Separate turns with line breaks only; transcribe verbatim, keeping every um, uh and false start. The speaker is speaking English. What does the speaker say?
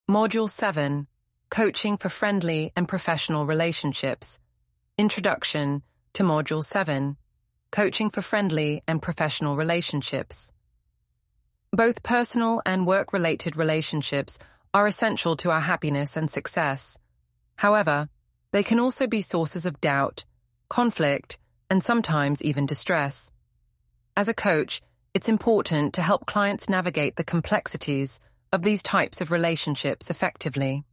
Module seven, Coaching for Friendly and Professional Relationships. Introduction to Module seven, Coaching for Friendly and Professional Relationships. Both personal and work-related relationships are essential to our happiness and success. However, they can also be sources of doubt, conflict, and sometimes even distress. As a coach, it's important to help clients navigate the complexities of these types of relationships effectively.